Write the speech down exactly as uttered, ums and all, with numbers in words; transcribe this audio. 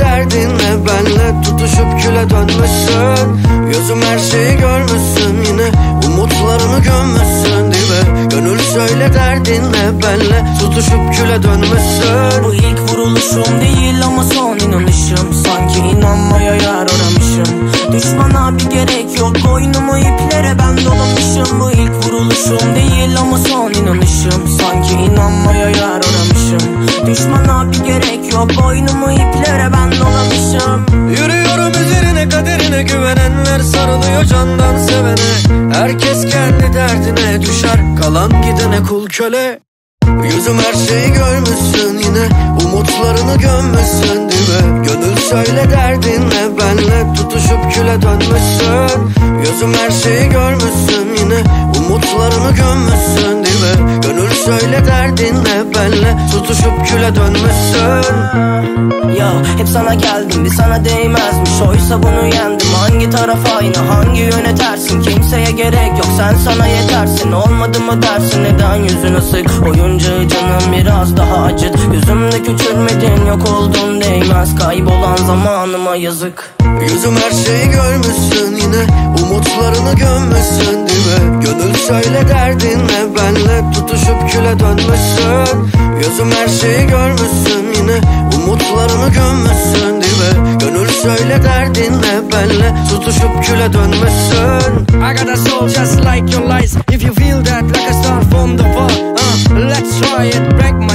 derdinle benle tutuşup küle dönmüşsün. Gözüm her şeyi görmüşsün, yine umutlarını gömmüşsün dibe. Gönül söyle derdinle benle tutuşup küle dönmüşsün. Bu ilk vuruluşum değil ama son inanışım. Sanki inanmaya yer aramışım. Düşmana bir gerek yok, boynumu iplere ben dolamışım. Bu ilk vuruluşum değil ama son inanışım. Sanki inanmaya yer aramışım. Düşmana bir gerek yok, boynumu iplere ben dolamışım. Yürüyorum üzerine, kaderine güvenenler sarılıyor candan sevene. Herkes kendi derdine düşer, kalan gidene kul köle. Yüzüm her şeyi görmüşsün, yine umutlarını gömmüşsün dibe. Gönül söyle derdinle benle tutuşup küle dönmüşsün. Gözüm her şeyi görmüşsün, yine umutlarını gömmüşsün dibe. Gönül söyle derdinle benle tutuşup küle dönmüşsün. Ya hep sana geldim, bir sana değmezmiş. Oysa bunu yendim. Hangi taraf aynı, hangi yöne tersin? Kimseye gerek yok, sen sana yetersin. Olmadı mı dersin, neden yüzün ısık? Oyuncu canım biraz daha acıt. Gözümde küçülmedin, yok oldun değmez. Kaybolan zamanıma yazık. Yüzüm her şeyi görmüşsün, yine umutlarını gömmüşsün dibe. Gönül söyle derdinle benle tutuşup küle dönmüşsün. Gözüm her şeyi görmüşsün, yine umutlarını gömmüşsün dibe. Gönül söyle derdinle benle tutuşup küle dönmüşsün. I got a soul just like your lies. If you feel that like a star from the fall, uh, let's try it, break my